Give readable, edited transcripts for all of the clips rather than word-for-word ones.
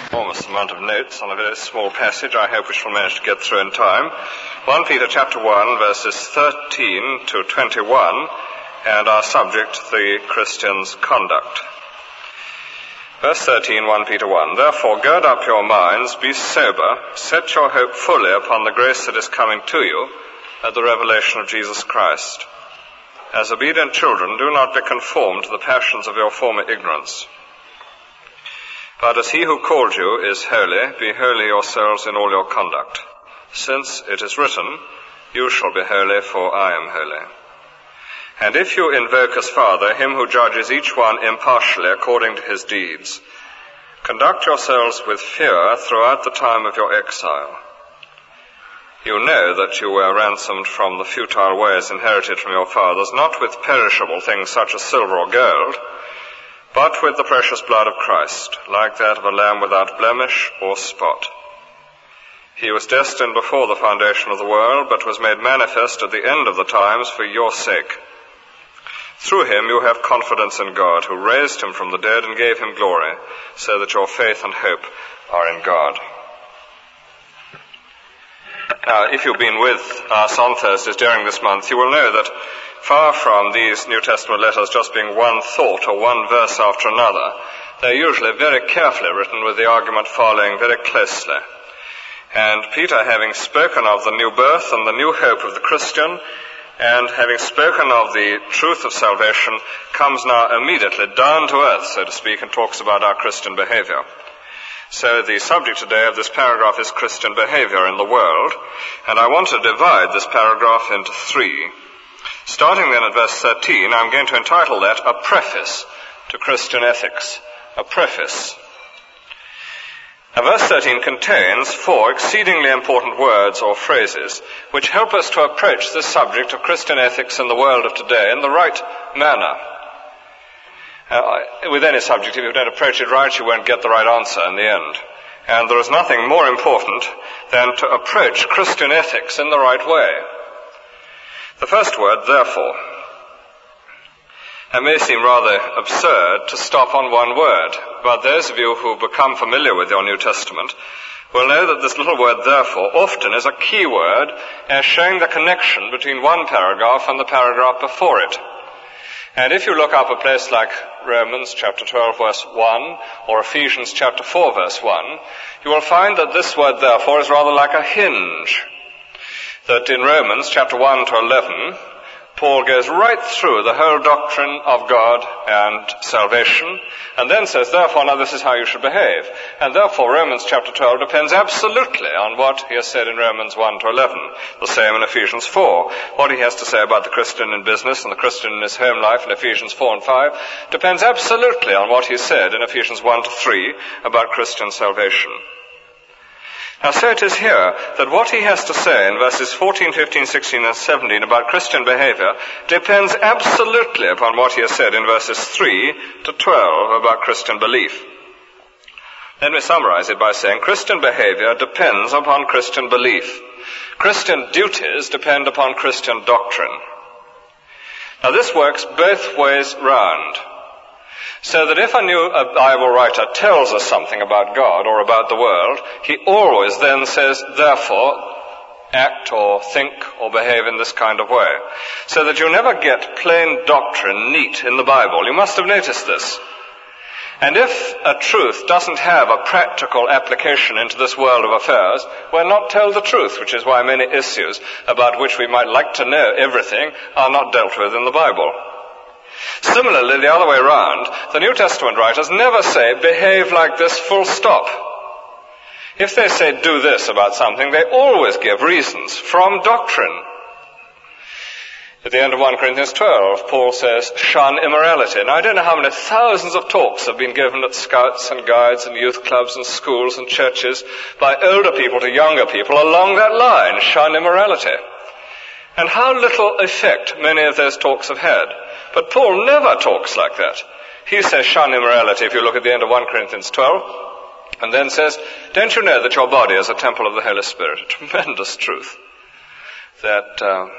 enormous amount of notes on a very small passage. I hope we shall manage to get through in time. 1 Peter chapter 1, verses 13 to 21, and our subject, the Christian's conduct. Verse 13, 1 Peter 1, Therefore gird up your minds, be sober, set your hope fully upon the grace that is coming to you at the revelation of Jesus Christ. As obedient children, do not be conformed to the passions of your former ignorance. But as he who called you is holy, be holy yourselves in all your conduct. Since it is written, You shall be holy, for I am holy. And if you invoke as Father him who judges each one impartially according to his deeds, conduct yourselves with fear throughout the time of your exile. You know that you were ransomed from the futile ways inherited from your fathers, not with perishable things such as silver or gold, but with the precious blood of Christ, like that of a lamb without blemish or spot. He was destined before the foundation of the world, but was made manifest at the end of the times for your sake. Through him you have confidence in God, who raised him from the dead and gave him glory, so that your faith and hope are in God. Now, if you've been with us on Thursdays during this month, you will know that far from these New Testament letters just being one thought or one verse after another, they're usually very carefully written with the argument following very closely. And Peter, having spoken of the new birth and the new hope of the Christian, and having spoken of the truth of salvation, comes now immediately down to earth, so to speak, and talks about our Christian behavior. So the subject today of this paragraph is Christian behavior in the world, and I want to divide this paragraph into three. Starting then at verse 13, I'm going to entitle that A Preface to Christian Ethics. A preface. Now, verse 13 contains four exceedingly important words or phrases which help us to approach this subject of Christian ethics in the world of today in the right manner. With any subject, if you don't approach it right, you won't get the right answer in the end. And there is nothing more important than to approach Christian ethics in the right way. The first word, therefore. It may seem rather absurd to stop on one word, but those of you who have become familiar with your New Testament will know that this little word, therefore, often is a key word as showing the connection between one paragraph and the paragraph before it. And if you look up a place like Romans chapter 12 verse 1 or Ephesians chapter 4 verse 1, you will find that this word, therefore, is rather like a hinge. That in Romans chapter 1 to 11, Paul goes right through the whole doctrine of God and salvation, and then says, therefore, now this is how you should behave. And therefore, Romans chapter 12 depends absolutely on what he has said in Romans 1 to 11. The same in Ephesians 4. What he has to say about the Christian in business and the Christian in his home life in Ephesians 4 and 5 depends absolutely on what he said in Ephesians 1 to 3 about Christian salvation. Now, so it is here that what he has to say in verses 14, 15, 16, and 17 about Christian behavior depends absolutely upon what he has said in verses 3 to 12 about Christian belief. Let me summarize it by saying Christian behavior depends upon Christian belief. Christian duties depend upon Christian doctrine. Now, this works both ways round. So that if a new Bible writer tells us something about God or about the world, he always then says, therefore, act or think or behave in this kind of way. So that you never get plain doctrine neat in the Bible. You must have noticed this. And if a truth doesn't have a practical application into this world of affairs, we're not told the truth, which is why many issues about which we might like to know everything are not dealt with in the Bible. Similarly, the other way around, the New Testament writers never say, behave like this, full stop. If they say, do this about something, they always give reasons from doctrine. At the end of 1 Corinthians 12, Paul says, shun immorality. Now, I don't know how many thousands of talks have been given at scouts and guides and youth clubs and schools and churches by older people to younger people along that line, shun immorality. And how little effect many of those talks have had. But Paul never talks like that. He says, shun immorality, if you look at the end of 1 Corinthians 12, and then says, don't you know that your body is a temple of the Holy Spirit? A tremendous truth. That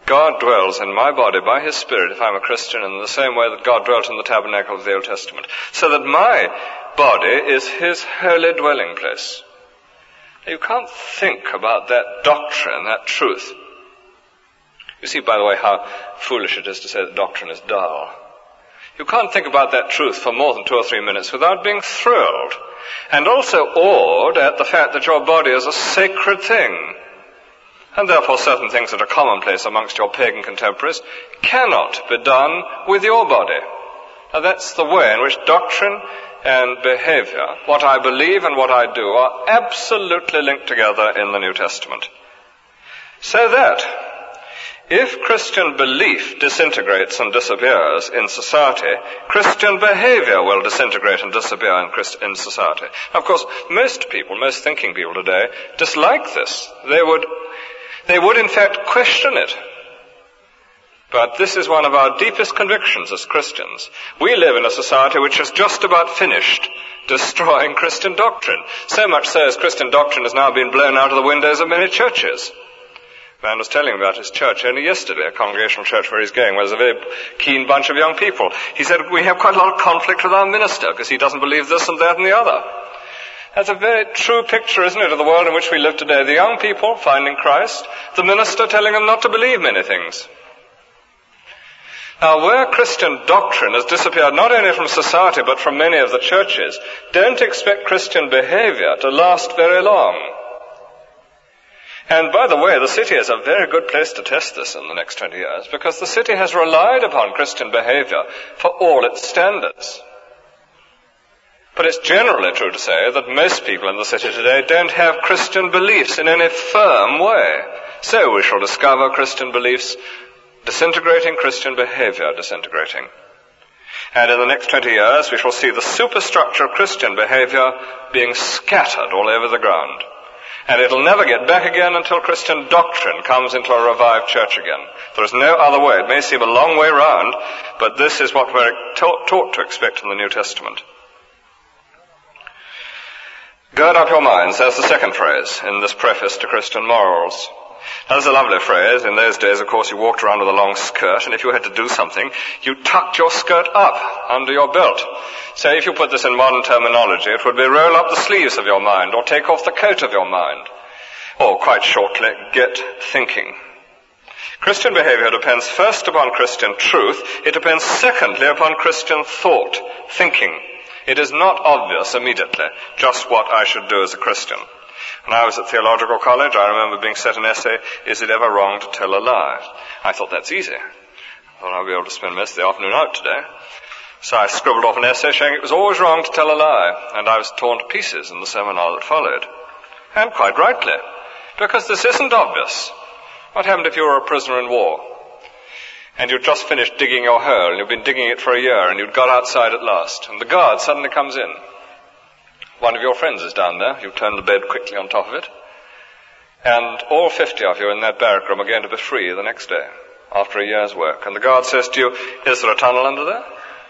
God dwells in my body by his Spirit if I'm a Christian in the same way that God dwelt in the tabernacle of the Old Testament. So that my body is his holy dwelling place. You can't think about that doctrine, that truth. You see, by the way, how foolish it is to say that doctrine is dull. You can't think about that truth for more than 2 or 3 minutes without being thrilled and also awed at the fact that your body is a sacred thing. And therefore certain things that are commonplace amongst your pagan contemporaries cannot be done with your body. Now that's the way in which doctrine and behavior, what I believe and what I do, are absolutely linked together in the New Testament. So that if Christian belief disintegrates and disappears in society, Christian behavior will disintegrate and disappear in society. Now, of course, most thinking people today dislike this. They would in fact question it. But this is one of our deepest convictions as Christians. We live in a society which has just about finished destroying Christian doctrine. So much so as Christian doctrine has now been blown out of the windows of many churches. A man was telling me about his church only yesterday, a congregational church where he's going, where there's a very keen bunch of young people. He said, we have quite a lot of conflict with our minister because he doesn't believe this and that and the other. That's a very true picture, isn't it, of the world in which we live today. The young people finding Christ, the minister telling them not to believe many things. Now, where Christian doctrine has disappeared not only from society but from many of the churches, don't expect Christian behavior to last very long. And by the way, the city is a very good place to test this in the next 20 years, because the city has relied upon Christian behavior for all its standards. But it's generally true to say that most people in the city today don't have Christian beliefs in any firm way. So we shall discover Christian beliefs disintegrating, Christian behavior disintegrating. And in the next 20 years, we shall see the superstructure of Christian behavior being scattered all over the ground. And it'll never get back again until Christian doctrine comes into a revived church again. There is no other way. It may seem a long way round, but this is what we're taught to expect in the New Testament. Gird up your minds, there's the second phrase in this preface to Christian morals. Now, that's a lovely phrase. In those days, of course, you walked around with a long skirt, and if you had to do something, you tucked your skirt up under your belt. So if you put this in modern terminology, it would be roll up the sleeves of your mind, or take off the coat of your mind. Or, quite shortly, get thinking. Christian behavior depends first upon Christian truth. It depends secondly upon Christian thought, thinking. It is not obvious immediately just what I should do as a Christian. When I was at theological college, I remember being set an essay, is it ever wrong to tell a lie? I thought that's easy. I thought I'd be able to spend most of the afternoon out today. So I scribbled off an essay showing it was always wrong to tell a lie, and I was torn to pieces in the seminar that followed. And quite rightly, because this isn't obvious. What happened if you were a prisoner in war? And you'd just finished digging your hole, and you'd been digging it for a year, and you'd got outside at last, and the guard suddenly comes in. One of your friends is down there. You turn the bed quickly on top of it. And all 50 of you in that barrack room are going to be free the next day, after a year's work. And the guard says to you, is there a tunnel under there?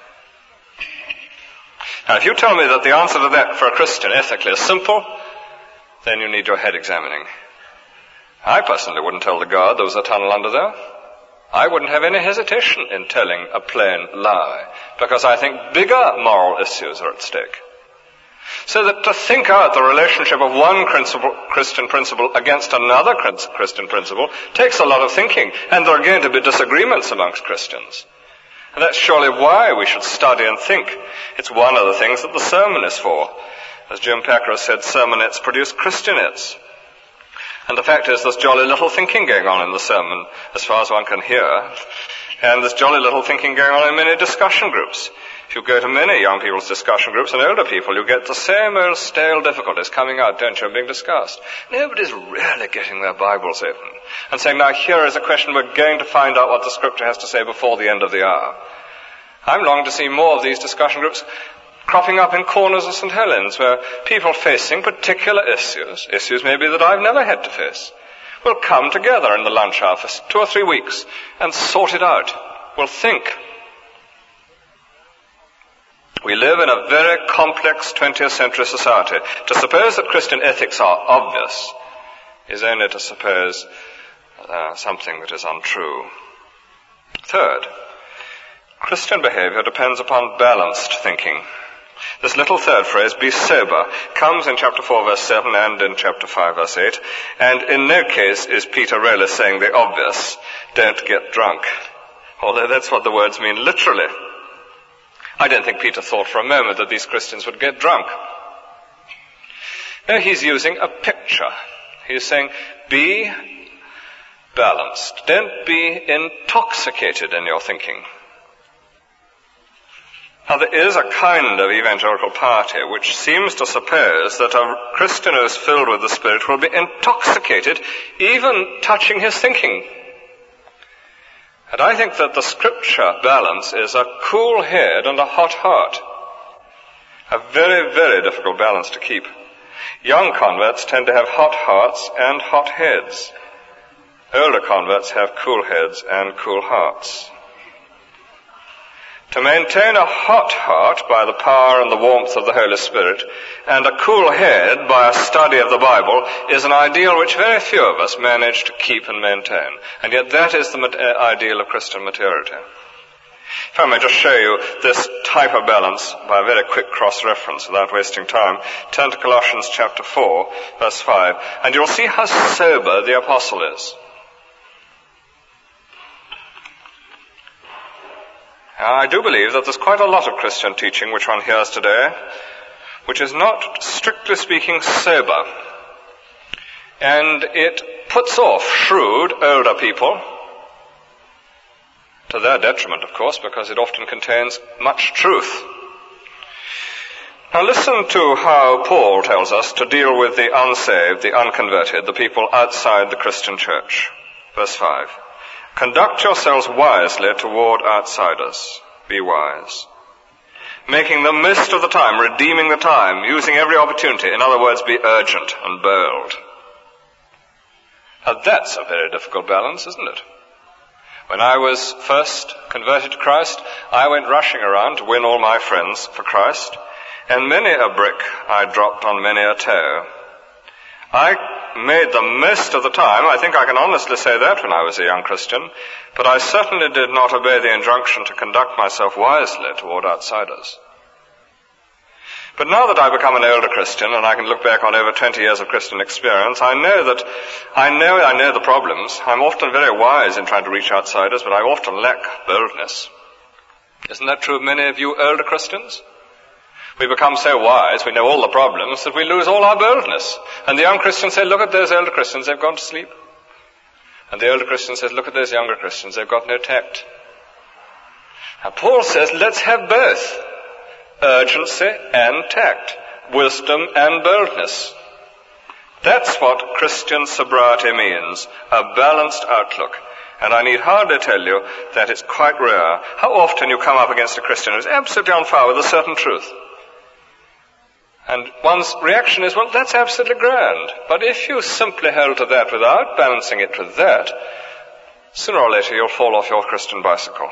Now, if you tell me that the answer to that for a Christian ethically is simple, then you need your head examining. I personally wouldn't tell the guard there was a tunnel under there. I wouldn't have any hesitation in telling a plain lie, because I think bigger moral issues are at stake. So that to think out the relationship of one Christian principle against another Christian principle takes a lot of thinking, and there are going to be disagreements amongst Christians. And that's surely why we should study and think. It's one of the things that the sermon is for. As Jim Packer said, sermonettes produce Christianettes. And the fact is there's jolly little thinking going on in the sermon, as far as one can hear. And there's jolly little thinking going on in many discussion groups. If you go to many young people's discussion groups and older people, you get the same old stale difficulties coming out, don't you, and being discussed. Nobody's really getting their Bibles open and saying, now here is a question we're going to find out what the Scripture has to say before the end of the hour. I'm longing to see more of these discussion groups cropping up in corners of St. Helens, where people facing particular issues maybe that I've never had to face, will come together in the lunch hour for 2 or 3 weeks and sort it out. Will think. We live in a very complex 20th century society. To suppose that Christian ethics are obvious is only to suppose something that is untrue. Third, Christian behavior depends upon balanced thinking. This little third phrase, be sober, comes in chapter 4 verse 7 and in chapter 5 verse 8, and in no case is Peter really saying the obvious, don't get drunk, although that's what the words mean literally. I don't think Peter thought for a moment that these Christians would get drunk. No, he's using a picture. He's saying, be balanced. Don't be intoxicated in your thinking. Now, there is a kind of evangelical piety which seems to suppose that a Christian who is filled with the Spirit will be intoxicated even touching his thinking. And I think that the Scripture balance is a cool head and a hot heart. A very, very difficult balance to keep. Young converts tend to have hot hearts and hot heads. Older converts have cool heads and cool hearts. To maintain a hot heart by the power and the warmth of the Holy Spirit and a cool head by a study of the Bible is an ideal which very few of us manage to keep and maintain. And yet that is the ideal of Christian maturity. If I may just show you this type of balance by a very quick cross-reference without wasting time, turn to Colossians chapter 4, verse 5, and you'll see how sober the apostle is. I do believe that there's quite a lot of Christian teaching which one hears today, which is not, strictly speaking, sober. And it puts off shrewd, older people, to their detriment, of course, because it often contains much truth. Now listen to how Paul tells us to deal with the unsaved, the unconverted, the people outside the Christian church. Verse 5. Conduct yourselves wisely toward outsiders. Be wise. Making the most of the time, redeeming the time, using every opportunity. In other words, be urgent and bold. Now that's a very difficult balance, isn't it? When I was first converted to Christ, I went rushing around to win all my friends for Christ, and many a brick I dropped on many a toe. I made the most of the time. I think I can honestly say that when I was a young Christian, but I certainly did not obey the injunction to conduct myself wisely toward outsiders. But now that I've become an older Christian and I can look back on over 20 years of Christian experience, I know the problems. I'm often very wise in trying to reach outsiders, but I often lack boldness. Isn't that true of many of you older Christians? We become so wise, we know all the problems, that we lose all our boldness. And the young Christians say, look at those older Christians, they've gone to sleep. And the older Christian says, look at those younger Christians, they've got no tact. Now Paul says, let's have both. Urgency and tact. Wisdom and boldness. That's what Christian sobriety means. A balanced outlook. And I need hardly tell you that it's quite rare how often you come up against a Christian who's absolutely on fire with a certain truth. And one's reaction is, well, that's absolutely grand. But if you simply hold to that without balancing it with that, sooner or later you'll fall off your Christian bicycle.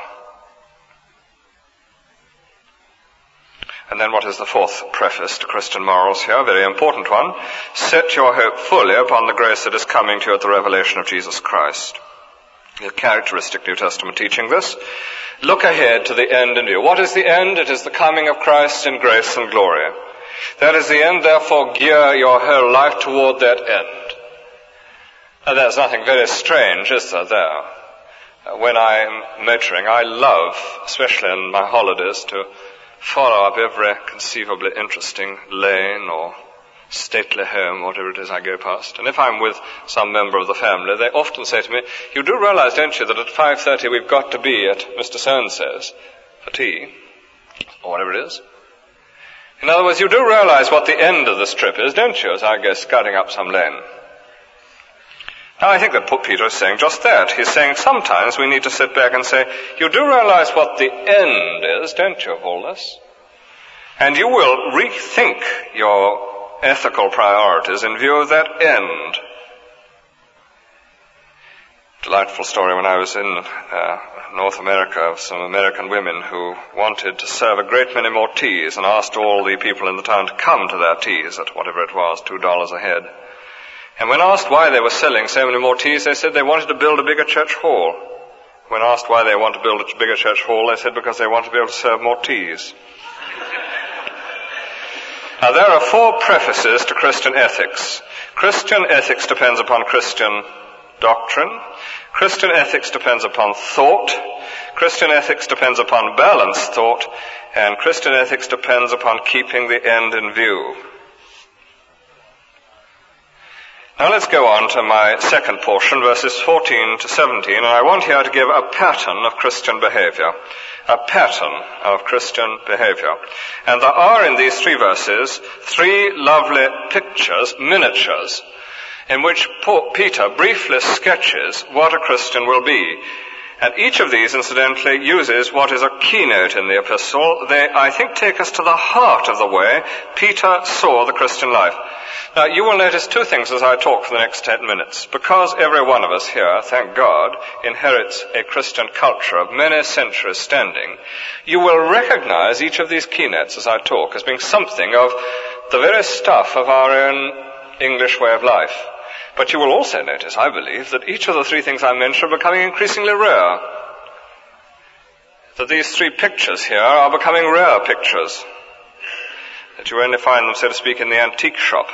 And then what is the fourth preface to Christian morals here? A very important one. Set your hope fully upon the grace that is coming to you at the revelation of Jesus Christ. A characteristic New Testament teaching this. Look ahead to the end in view. What is the end? It is the coming of Christ in grace and glory. That is the end, therefore gear your whole life toward that end. Now there's nothing very strange, is there? When I'm motoring, I love, especially in my holidays, to follow up every conceivably interesting lane or stately home, whatever it is I go past. And if I'm with some member of the family, they often say to me, you do realize, don't you, that at 5:30 we've got to be at Mr. So-and-so's for tea, or whatever it is. In other words, you do realize what the end of this trip is, don't you, as I go scudding up some lane. Now, I think that Peter is saying just that. He's saying sometimes we need to sit back and say, you do realize what the end is, don't you, of all this? And you will rethink your ethical priorities in view of that end. Delightful story when I was in North America of some American women who wanted to serve a great many more teas and asked all the people in the town to come to their teas at whatever it was, $2 a head. And when asked why they were selling so many more teas, they said they wanted to build a bigger church hall. When asked why they want to build a bigger church hall, they said because they want to be able to serve more teas. Now, there are 4 prefaces to Christian ethics. Christian ethics depends upon Christian doctrine. Christian ethics depends upon thought. Christian ethics depends upon balanced thought. And Christian ethics depends upon keeping the end in view. Now let's go on to my second portion, verses 14 to 17, and I want here to give a pattern of Christian behavior. A pattern of Christian behavior. And there are in these 3 verses 3 lovely pictures, miniatures, in which Peter briefly sketches what a Christian will be. And each of these, incidentally, uses what is a keynote in the epistle. They, I think, take us to the heart of the way Peter saw the Christian life. Now, you will notice 2 things as I talk for the next 10 minutes. Because every one of us here, thank God, inherits a Christian culture of many centuries standing, you will recognize each of these keynotes as I talk as being something of the very stuff of our own English way of life. But you will also notice, I believe, that each of the 3 things I mentioned are becoming increasingly rare. That these 3 pictures here are becoming rare pictures. That you only find them, so to speak, in the antique shop.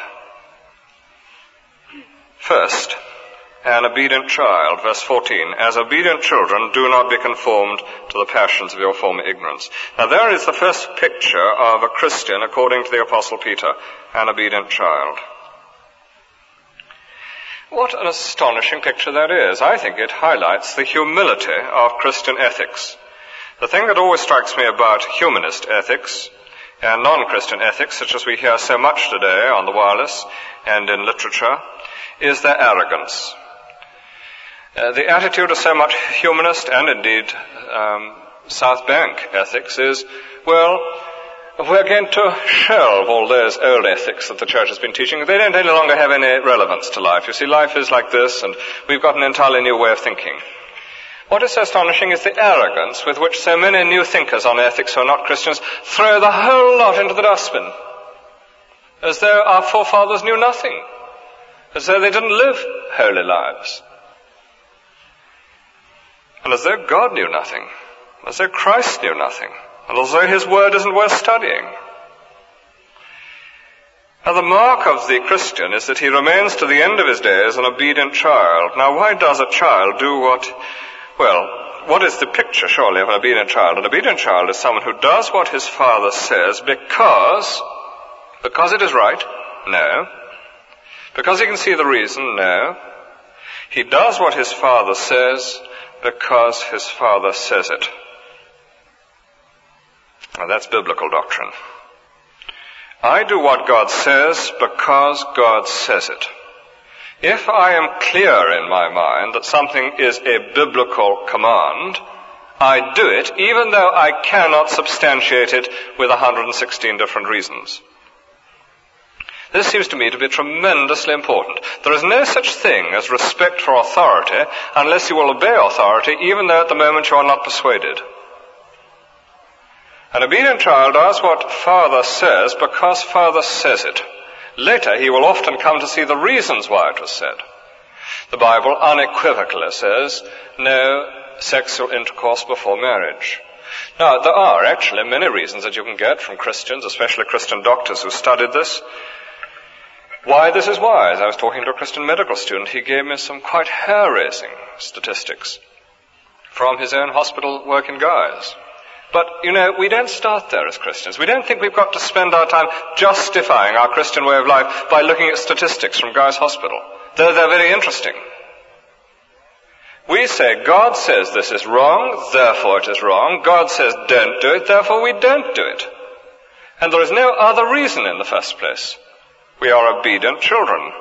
First, an obedient child, verse 14. As obedient children, do not be conformed to the passions of your former ignorance. Now there is the first picture of a Christian according to the Apostle Peter, an obedient child. What an astonishing picture that is. I think it highlights the humility of Christian ethics. The thing that always strikes me about humanist ethics and non-Christian ethics, such as we hear so much today on the wireless and in literature, is their arrogance. The attitude of so much humanist and indeed South Bank ethics is, well, we're going to shelve all those old ethics that the church has been teaching. They don't any longer have any relevance to life. You see, life is like this, and we've got an entirely new way of thinking. What is so astonishing is the arrogance with which so many new thinkers on ethics who are not Christians throw the whole lot into the dustbin, as though our forefathers knew nothing, as though they didn't live holy lives, and as though God knew nothing, as though Christ knew nothing, and as though his word isn't worth studying. Now, the mark of the Christian is that he remains to the end of his days an obedient child. Now, why does a child do what is the picture, surely, of an obedient child? An obedient child is someone who does what his father says because it is right? No. Because he can see the reason? No. He does what his father says because his father says it. Now, that's biblical doctrine. I do what God says because God says it. If I am clear in my mind that something is a biblical command, I do it even though I cannot substantiate it with 116 different reasons. This seems to me to be tremendously important. There is no such thing as respect for authority unless you will obey authority even though at the moment you are not persuaded. An obedient child does what Father says because Father says it. Later, he will often come to see the reasons why it was said. The Bible unequivocally says, no sexual intercourse before marriage. Now, there are actually many reasons that you can get from Christians, especially Christian doctors who studied this, why this is wise. I was talking to a Christian medical student. He gave me some quite hair-raising statistics from his own hospital work in Guy's. But, we don't start there as Christians. We don't think we've got to spend our time justifying our Christian way of life by looking at statistics from Guy's Hospital, though they're very interesting. We say, God says this is wrong, therefore it is wrong. God says don't do it, therefore we don't do it. And there is no other reason in the first place. We are obedient children.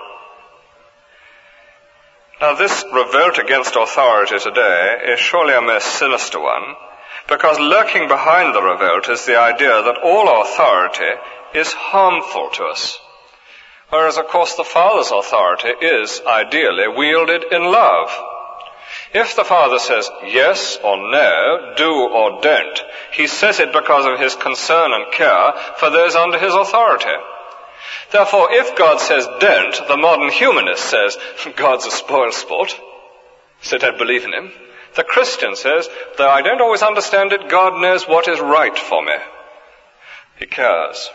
Now, this revolt against authority today is surely a most sinister one, because lurking behind the revolt is the idea that all authority is harmful to us. Whereas, of course, the Father's authority is ideally wielded in love. If the Father says yes or no, do or don't, he says it because of his concern and care for those under his authority. Therefore, if God says don't, the modern humanist says God's a spoil sport, so don't believe in him. The Christian says, though I don't always understand it, God knows what is right for me. He cares.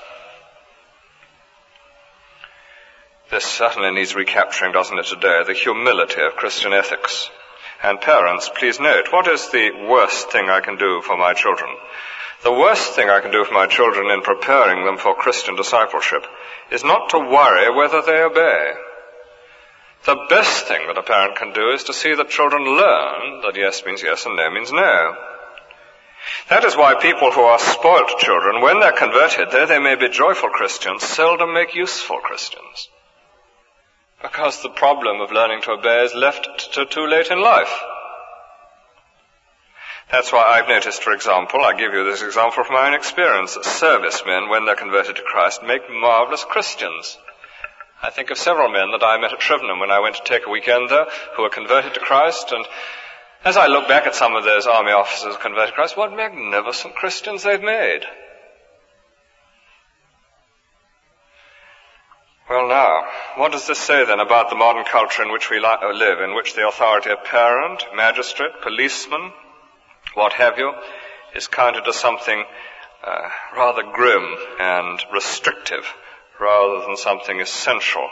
This certainly needs recapturing, doesn't it, today, the humility of Christian ethics. And parents, please note, what is the worst thing I can do for my children? The worst thing I can do for my children in preparing them for Christian discipleship is not to worry whether they obey. The best thing that a parent can do is to see that children learn that yes means yes and no means no. That is why people who are spoilt children, when they're converted, though they may be joyful Christians, seldom make useful Christians. Because the problem of learning to obey is left to too late in life. That's why I've noticed, for example, I give you this example from my own experience, that servicemen, when they're converted to Christ, make marvelous Christians. I think of several men that I met at Shrivenham when I went to take a weekend there, who were converted to Christ, and as I look back at some of those army officers converted to Christ, what magnificent Christians they've made. Well now, what does this say then about the modern culture in which we live, in which the authority of parent, magistrate, policeman, what have you, is counted as something rather grim and restrictive, rather than something essential?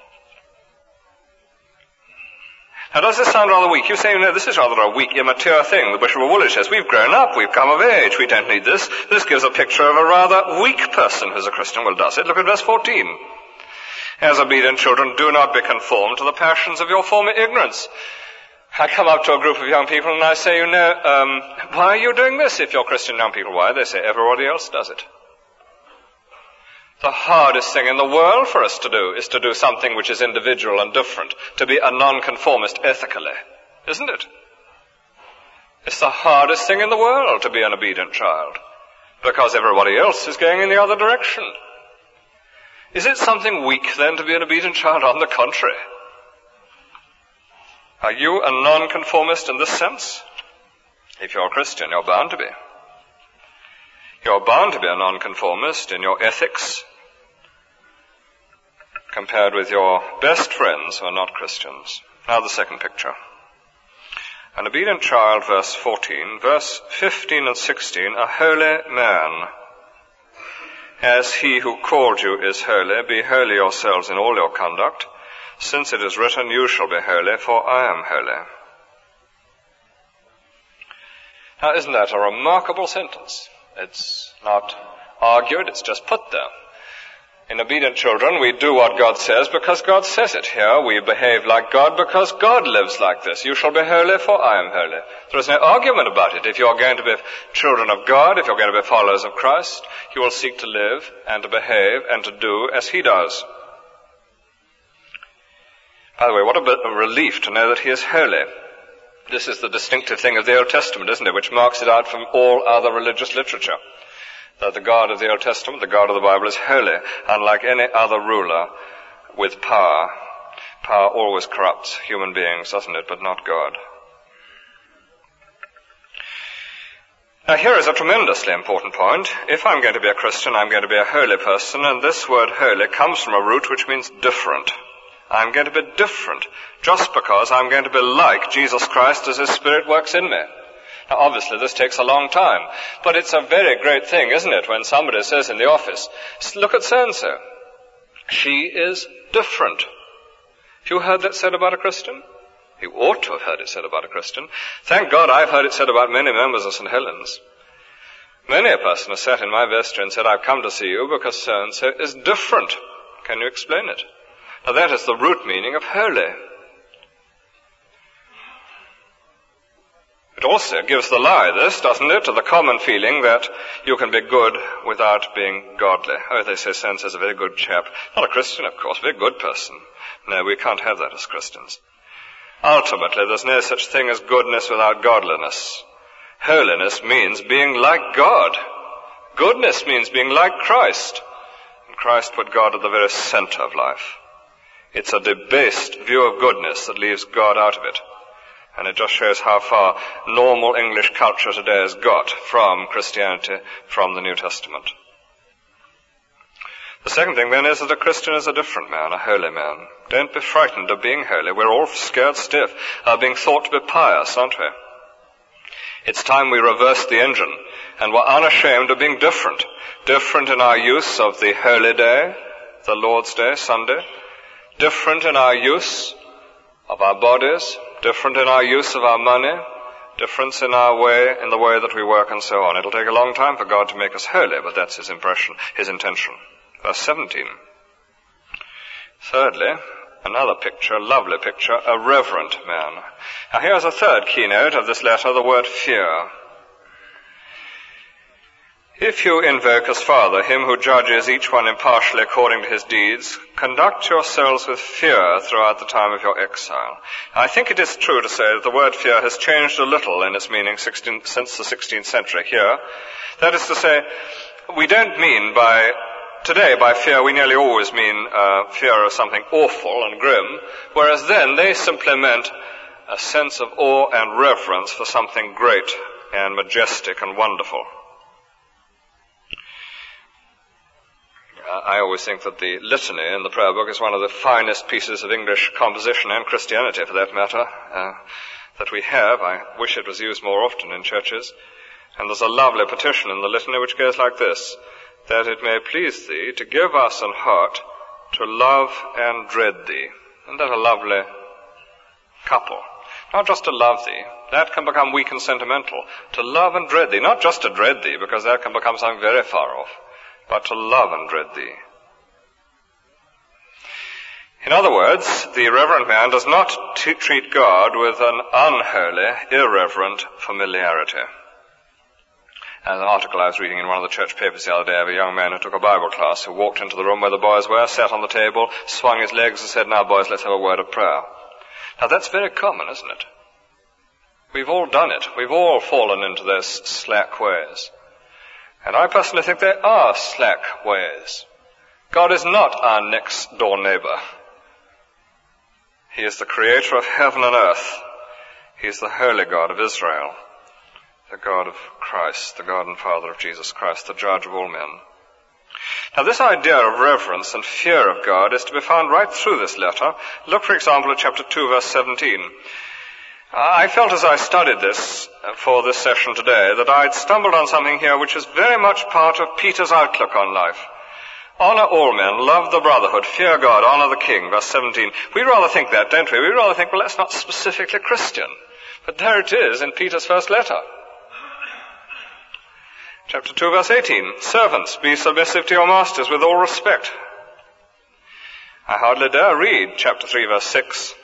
Now, does this sound rather weak? You say, this is rather a weak, immature thing. The Bishop of Woolwich says, we've grown up, we've come of age, we don't need this. This gives a picture of a rather weak person who's a Christian. Well, does it? Look at verse 14. As obedient children, do not be conformed to the passions of your former ignorance. I come up to a group of young people and I say, why are you doing this if you're Christian young people? Why? They say, everybody else does it. The hardest thing in the world for us to do is to do something which is individual and different, to be a nonconformist ethically, isn't it? It's the hardest thing in the world to be an obedient child, because everybody else is going in the other direction. Is it something weak then to be an obedient child? On the contrary. Are you a nonconformist in this sense? If you're a Christian, you're bound to be. You're bound to be a nonconformist in your ethics, compared with your best friends who are not Christians. Now the second picture. An obedient child, verse 14, verse 15 and 16, a holy man. As he who called you is holy, be holy yourselves in all your conduct, since it is written, you shall be holy, for I am holy. Now isn't that a remarkable sentence? It's not argued, it's just put there. In obedient children, we do what God says because God says it. Here, we behave like God because God lives like this. You shall be holy, for I am holy. There is no argument about it. If you are going to be children of God, if you're going to be followers of Christ, you will seek to live and to behave and to do as He does. By the way, what a relief to know that He is holy. This is the distinctive thing of the Old Testament, isn't it, which marks it out from all other religious literature. That the God of the Old Testament, the God of the Bible, is holy, unlike any other ruler with power. Power always corrupts human beings, doesn't it, but not God. Now here is a tremendously important point. If I'm going to be a Christian, I'm going to be a holy person, and this word holy comes from a root which means different. I'm going to be different just because I'm going to be like Jesus Christ as His Spirit works in me. Now obviously this takes a long time, but it's a very great thing, isn't it, when somebody says in the office, look at so-and-so. She is different. Have you heard that said about a Christian? You ought to have heard it said about a Christian. Thank God I've heard it said about many members of St. Helens. Many a person has sat in my vestry and said, I've come to see you because so-and-so is different. Can you explain it? Now that is the root meaning of holy. It also gives the lie, this, doesn't it, to the common feeling that you can be good without being godly. Oh, they say so-and-so is a very good chap. Not a Christian, of course, a very good person. No, we can't have that as Christians. Ultimately, there's no such thing as goodness without godliness. Holiness means being like God. Goodness means being like Christ. And Christ put God at the very center of life. It's a debased view of goodness that leaves God out of it. And it just shows how far normal English culture today has got from Christianity, from the New Testament. The second thing then is that a Christian is a different man, a holy man. Don't be frightened of being holy. We're all scared stiff of being thought to be pious, aren't we? It's time we reversed the engine and were unashamed of being different. Different in our use of the holy day, the Lord's Day, Sunday. Different in our use of our bodies. Different in our use of our money. Difference in the way that we work and so on. It'll take a long time for God to make us holy, but that's his intention. Verse 17. Thirdly, another picture, a lovely picture, a reverent man. Now here's a third keynote of this letter, the word fear. If you invoke as Father him who judges each one impartially according to his deeds, conduct yourselves with fear throughout the time of your exile. I think it is true to say that the word fear has changed a little in its meaning since the 16th century here. That is to say, we don't mean today by fear we nearly always mean fear of something awful and grim, whereas then they simply meant a sense of awe and reverence for something great and majestic and wonderful. I always think that the litany in the prayer book is one of the finest pieces of English composition and Christianity, for that matter, that we have. I wish it was used more often in churches. And there's a lovely petition in the litany which goes like this: that it may please thee to give us an heart to love and dread thee. Isn't that a lovely couple? Not just to love thee, that can become weak and sentimental. To love and dread thee, not just to dread thee, because that can become something very far off, but to love and dread thee. In other words, the reverent man does not treat God with an unholy, irreverent familiarity. As an article I was reading in one of the church papers the other day of a young man who took a Bible class, who walked into the room where the boys were, sat on the table, swung his legs and said, "Now boys, let's have a word of prayer." Now that's very common, isn't it? We've all done it. We've all fallen into those slack ways. And I personally think they are slack ways. God is not our next door neighbor. He is the creator of heaven and earth. He is the holy God of Israel, the God of Christ, the God and Father of Jesus Christ, the judge of all men. Now this idea of reverence and fear of God is to be found right through this letter. Look, for example, at chapter 2, verse 17. I felt as I studied this for this session today that I'd stumbled on something here which is very much part of Peter's outlook on life. Honor all men, love the brotherhood, fear God, honor the king, verse 17. We rather think that, don't we? We rather think, well, that's not specifically Christian. But there it is in Peter's first letter. Chapter 2, verse 18. Servants, be submissive to your masters with all respect. I hardly dare read chapter 3, verse 6.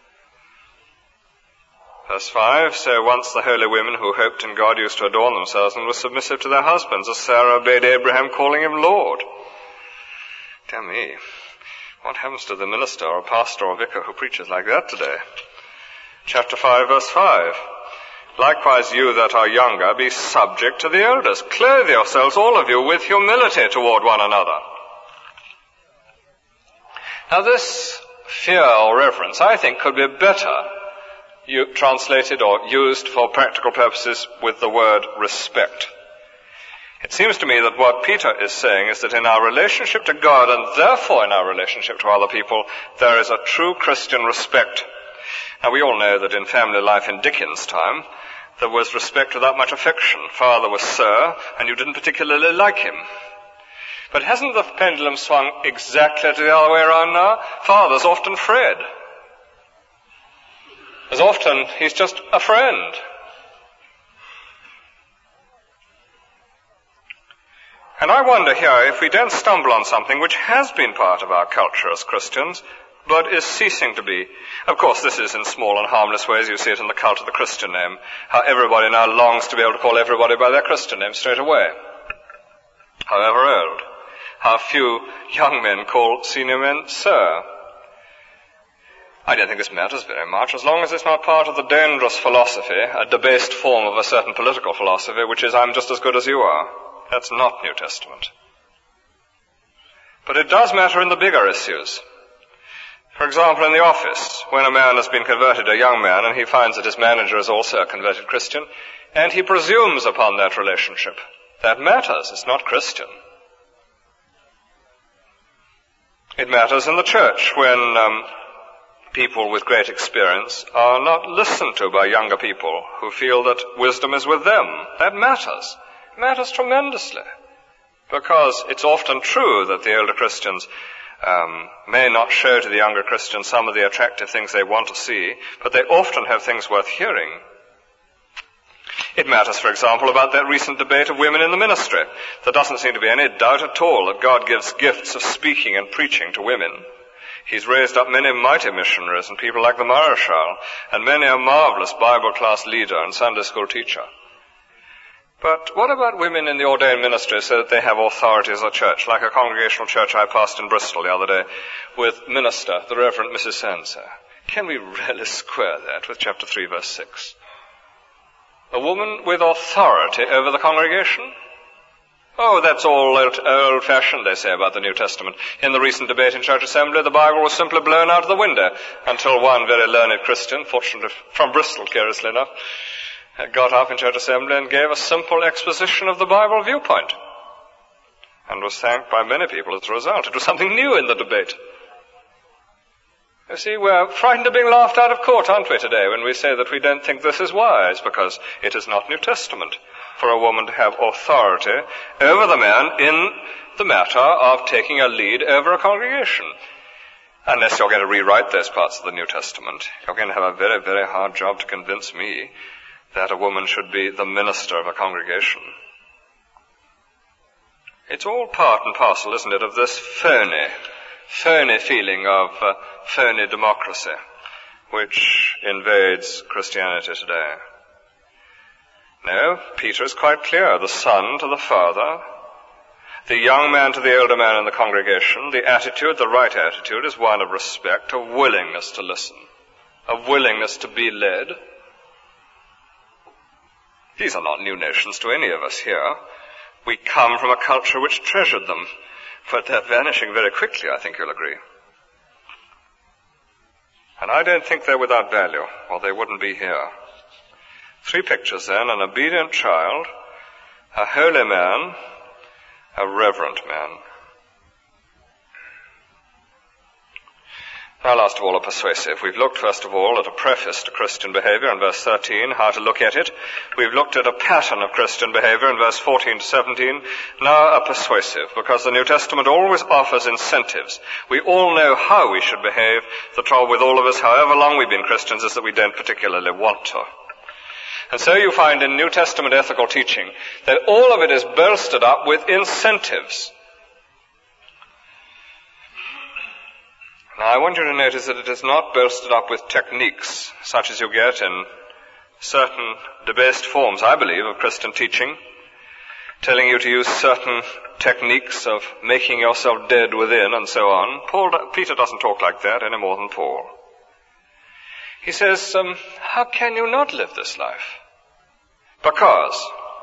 Verse 5, so once the holy women who hoped in God used to adorn themselves and were submissive to their husbands, as Sarah obeyed Abraham, calling him Lord. Dear me, what happens to the minister or pastor or vicar who preaches like that today? Chapter 5, verse 5. Likewise you that are younger, be subject to the elders. Clothe yourselves, all of you, with humility toward one another. Now this fear or reverence, I think, could be better translated or used for practical purposes with the word respect. It seems to me that what Peter is saying is that in our relationship to God, and therefore in our relationship to other people, there is a true Christian respect. Now we all know that in family life in Dickens' time, there was respect without much affection. Father was Sir, and you didn't particularly like him. But hasn't the pendulum swung exactly to the other way around now? Father's often Fred. As often, he's just a friend. And I wonder here if we don't stumble on something which has been part of our culture as Christians, but is ceasing to be. Of course, this is in small and harmless ways. You see it in the cult of the Christian name, how everybody now longs to be able to call everybody by their Christian name straight away, however old. How few young men call senior men Sir. I don't think this matters very much, as long as it's not part of the dangerous philosophy, a debased form of a certain political philosophy, which is, I'm just as good as you are. That's not New Testament. But it does matter in the bigger issues. For example, in the office, when a man has been converted, a young man, and he finds that his manager is also a converted Christian, and he presumes upon that relationship. That matters. It's not Christian. It matters in the church when people with great experience are not listened to by younger people who feel that wisdom is with them. That matters. It matters tremendously. Because it's often true that the older Christians may not show to the younger Christians some of the attractive things they want to see, but they often have things worth hearing. It matters, for example, about that recent debate of women in the ministry. There doesn't seem to be any doubt at all that God gives gifts of speaking and preaching to women. He's raised up many mighty missionaries and people like the Marshal, and many a marvelous Bible class leader and Sunday school teacher. But what about women in the ordained ministry so that they have authority as a church, like a congregational church I passed in Bristol the other day with minister, the Reverend Mrs. So-and-so? Can we really square that with chapter 3, verse 6? A woman with authority over the congregation? Oh, that's all old-fashioned, they say, about the New Testament. In the recent debate in Church Assembly, the Bible was simply blown out of the window until one very learned Christian, fortunately from Bristol, curiously enough, got up in Church Assembly and gave a simple exposition of the Bible viewpoint and was thanked by many people as a result. It was something new in the debate. You see, we're frightened of being laughed out of court, aren't we, today, when we say that we don't think this is wise, because it is not New Testament for a woman to have authority over the man in the matter of taking a lead over a congregation. Unless you're going to rewrite those parts of the New Testament, you're going to have a very, very hard job to convince me that a woman should be the minister of a congregation. It's all part and parcel, isn't it, of this phony feeling of phony democracy, which invades Christianity today. No, Peter is quite clear. The son to the father, the young man to the older man in the congregation, the attitude, the right attitude, is one of respect, of willingness to listen, of willingness to be led. These are not new notions to any of us here. We come from a culture which treasured them, but they're vanishing very quickly, I think you'll agree. And I don't think they're without value, or they wouldn't be here. 3 pictures then: an obedient child, a holy man, a reverent man. Now, last of all, a persuasive. We've looked, first of all, at a preface to Christian behavior in verse 13, how to look at it. We've looked at a pattern of Christian behavior in verse 14 to 17. Now, a persuasive, because the New Testament always offers incentives. We all know how we should behave. The trouble with all of us, however long we've been Christians, is that we don't particularly want to. And so you find in New Testament ethical teaching that all of it is bolstered up with incentives. Now, I want you to notice that it is not bolstered up with techniques, such as you get in certain debased forms, I believe, of Christian teaching, telling you to use certain techniques of making yourself dead within and so on. Peter doesn't talk like that any more than Paul. He says, how can you not live this life? Because,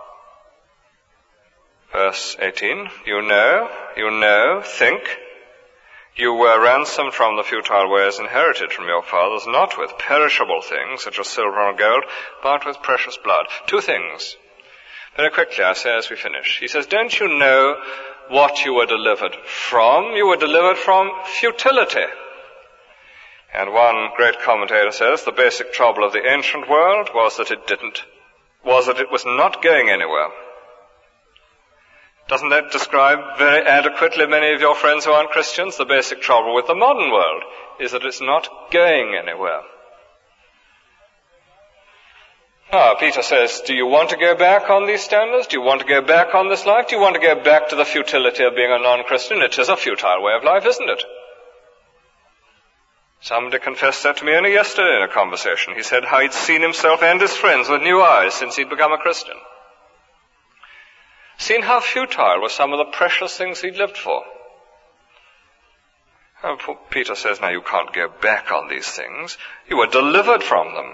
verse 18, you know, think, you were ransomed from the futile ways inherited from your fathers, not with perishable things, such as silver or gold, but with precious blood. 2 things. Very quickly, I say as we finish. He says, don't you know what you were delivered from? You were delivered from futility. And one great commentator says, the basic trouble of the ancient world was that it was not going anywhere. Doesn't that describe very adequately many of your friends who aren't Christians? The basic trouble with the modern world is that it's not going anywhere. Now, Peter says, do you want to go back on these standards? Do you want to go back on this life? Do you want to go back to the futility of being a non-Christian? It is a futile way of life, isn't it? Somebody confessed that to me only yesterday in a conversation. He said how he'd seen himself and his friends with new eyes since he'd become a Christian. Seen how futile were some of the precious things he'd lived for. And Peter says, now you can't go back on these things. You were delivered from them.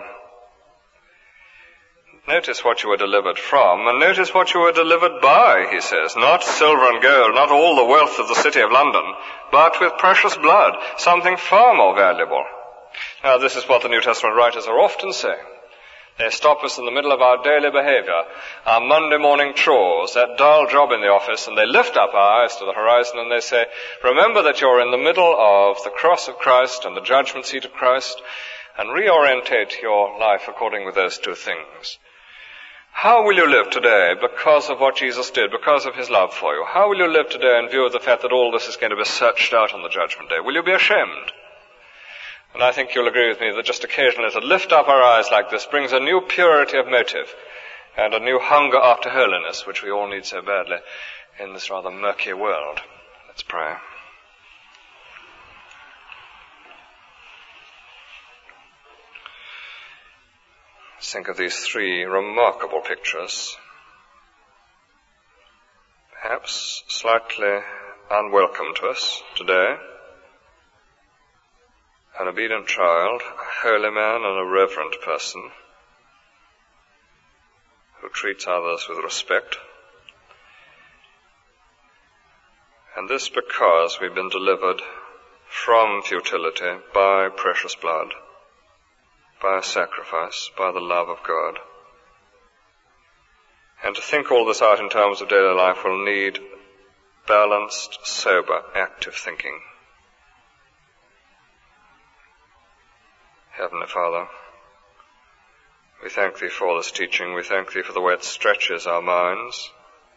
Notice what you were delivered from, and notice what you were delivered by, he says. Not silver and gold, not all the wealth of the city of London, but with precious blood, something far more valuable. Now, this is what the New Testament writers are often saying. They stop us in the middle of our daily behavior, our Monday morning chores, that dull job in the office, and they lift up our eyes to the horizon and they say, remember that you're in the middle of the cross of Christ and the judgment seat of Christ, and reorientate your life according with those two things. How will you live today because of what Jesus did, because of his love for you? How will you live today in view of the fact that all this is going to be searched out on the judgment day? Will you be ashamed? And I think you'll agree with me that just occasionally to lift up our eyes like this brings a new purity of motive and a new hunger after holiness, which we all need so badly in this rather murky world. Let's pray. Think of these three remarkable pictures, perhaps slightly unwelcome to us today. An obedient child, a holy man and a reverent person who treats others with respect. And this because we've been delivered from futility by precious blood, by a sacrifice, by the love of God. And to think all this out in terms of daily life will need balanced, sober, active thinking. Heavenly Father, we thank Thee for this teaching. We thank Thee for the way it stretches our minds.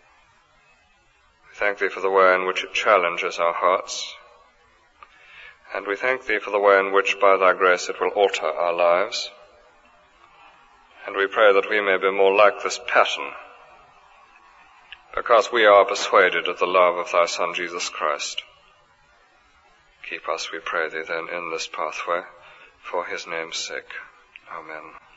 We thank Thee for the way in which it challenges our hearts. And we thank Thee for the way in which, by Thy grace, it will alter our lives. And we pray that we may be more like this pattern, because we are persuaded of the love of Thy Son, Jesus Christ. Keep us, we pray Thee, then, in this pathway, for his name's sake. Amen.